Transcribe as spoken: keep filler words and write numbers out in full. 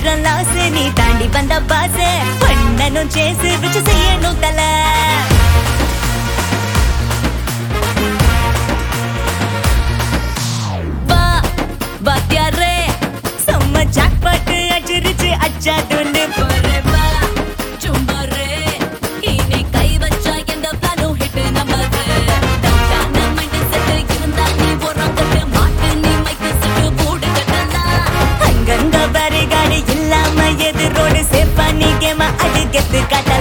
ஆயிரம் லாஸ் நீ தாண்டி வந்த பாச பண்ணனும் சேசு ருச்சி செய்யணும் தல வா வாத்தியாரே செம்ம ஜாக்பாட் அடிச்சிருச்சு அச்சா துண்டு போறே வா சும்மாரே இனி கை வச்சா எந்த பிளானும் ஹிட் நம்பர் டவுட்டான மைண்ட் செட் இருந்தா நீ போறாங்க மாட்டு நீ மைக்கு செட் போடு கட்டலாம் அங்கங்க பரிகாடி இல்லாம எதிரோடு சேப்பா நீ கேம அடிக்கத்து கட்ட